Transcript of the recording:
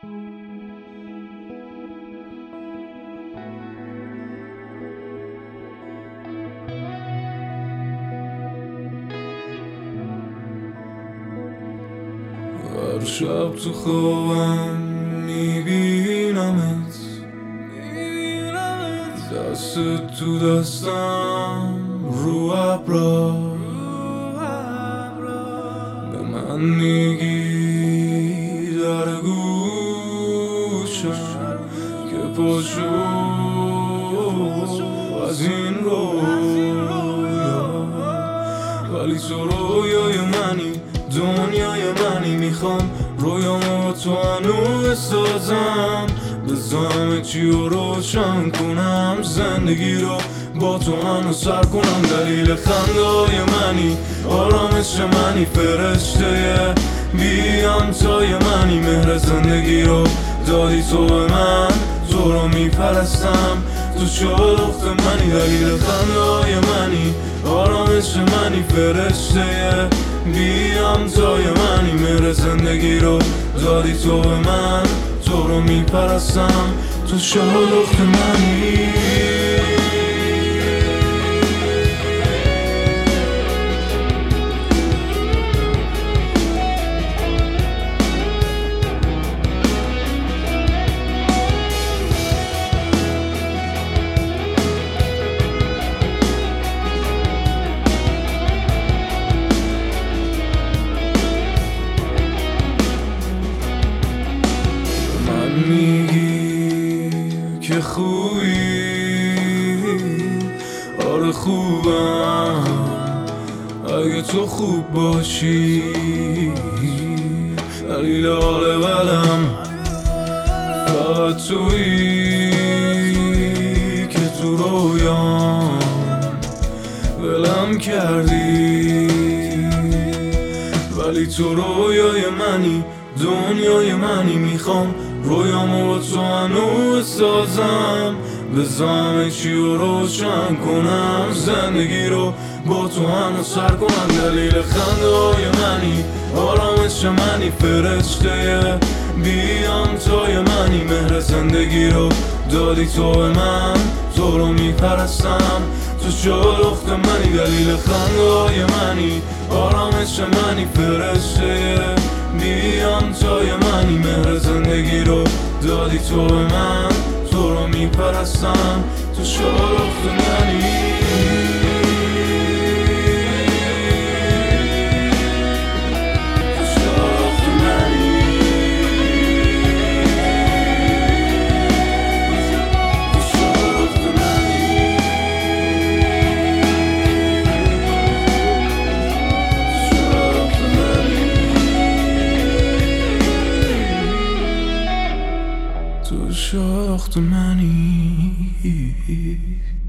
هر شب تو خوابم میبینمت، دست تو دستم رو ابرا، به من میگی در گوشم که پاشو از این رویا، ولی تو رویای منی، دنیای منی. میخوام رویامو تو هنو بسازم، بزنم چی رو روشن کنم، زندگی رو با تو هنو سر کنم. دلیل خنده‌های منی، آرامش منی، فرشته بیام تای منی. مهر زندگی رو دادی تو به من، تو رو میپرستم، تو شلخت منی. دلیل خنده‌های منی، آرامش منی، فرشته بیام تای منی. مهر زندگی رو دادی تو به من، تو رو میپرستم، تو شلخت منی. میگی که خوبی، آره خوبم اگه تو خوب باشی. دلیل حال بدم فقط تویی که تو رویام ولم کردی، ولی تو رویای منی، دنیای منی. میخوام رویامو با تو هنو بسازم، بزنم چی رو روشن کنم، زندگی رو با تو هنو سر کنم. دلیل خنده‌های منی، آرامش منی، فرشته بیام تای منی. مهر زندگی رو دادی تو به من، تو رو میپرستم، تو شلخت منی. دلیل خنده‌های منی، آرامش منی، فرشته بیام تای منی. مهر زندگی رو دادی تو به من، تو رو میپرستم، تو شلخت منی. تو شلخت منی.